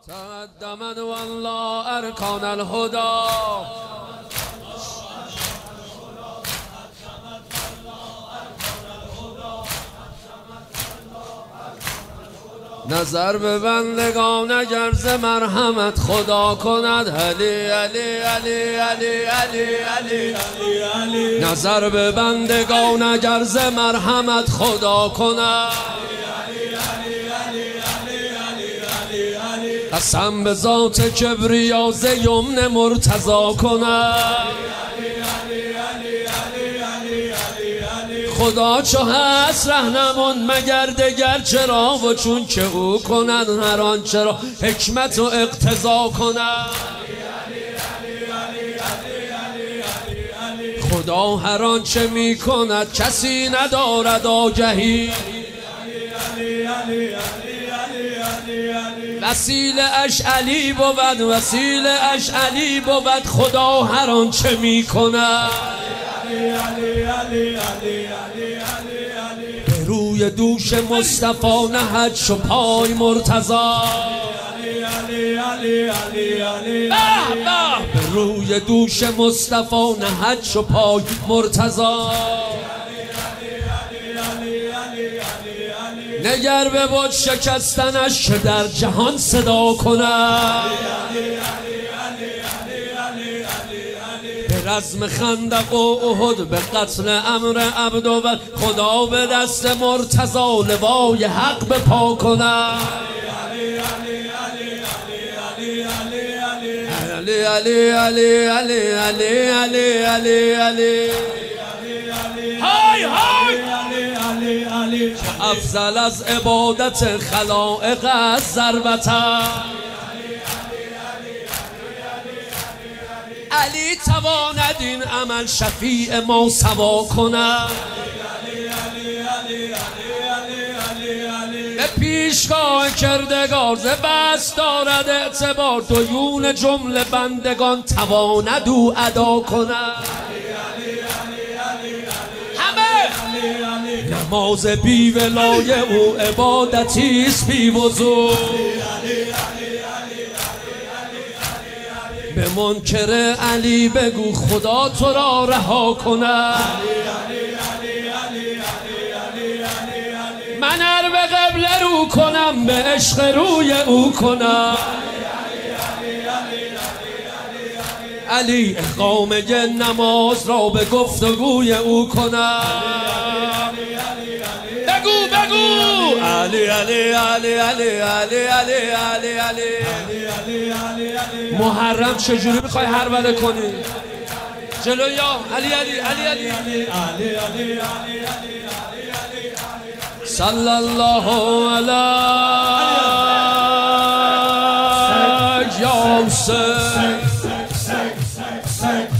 تقدمت والله ارکان الهدى نظر به بندگان اگر ز مرحمت خدا کند علی علی علی علی علی علی علی. نظر به بندگان اگر ز مرحمت خدا کند قسم به ذات کبریا ز یمن مرتضی کند خدا چو هست رهنمون مگر دگر چرا و چون که او کند هر آن چرا حکمت و اقتضا کند خدا هر آن چه می کند کسی ندارد آگهی وسیله اش علی بود وسیله اش علی بود خدا هر آن چه می کند به روی دوش مصطفی نهد شو پای مرتضی به روی دوش مصطفی نهد شو پای مرتضی نگر به بود شکستنش که در جهان صدا کند به رزم خندق و احد به قتل امر عبد خدا به دست مرتضی لوای حق به پا کند علی علی علی علی علی علی علی علی های های افضل از عبادت خلائق از ضربتن علی تواند این عمل شفیع ما سوا کند به پیشگاه کردگار ز بس دارد اعتبار دیون جمله بندگان تواند او ادا کند نماز بی ولای او عبادتیست بی وضو به منکر علی بگو خدا تو را رها کند من ار به قبله رو کنم به عشق روی او کنم علی اقامه نماز را به گفتگوی او کنم بگو بگو علی علی علی علی علی علی علی علی. محرم چجوری میخوای هروله کنی جلو یا علی علی علی علی علی علی صلی الله علی یا حسین